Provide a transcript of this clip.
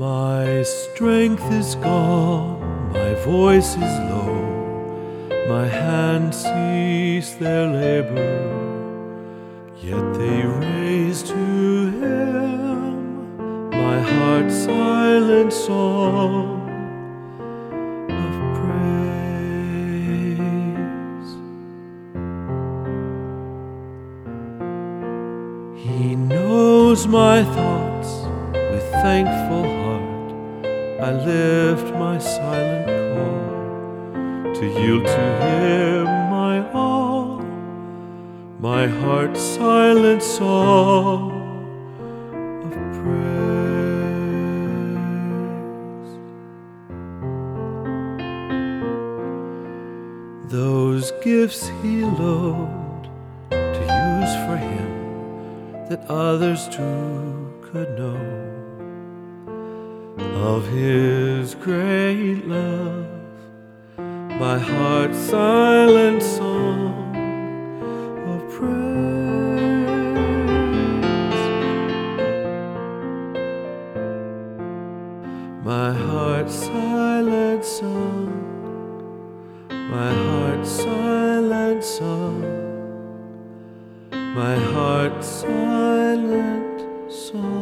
My strength is gone, my voice is low, my hands cease their labor, yet they raise to Him my heart's silent song of praise. He knows my thoughts. With thankful heart, I lift my silent call to yield to Him my all, my heart's silent song of praise. Those gifts He loaned to use for Him, that others too could know of His great love, my heart's silent song of praise. My heart's silent song, my heart's silent song, my heart's silent song.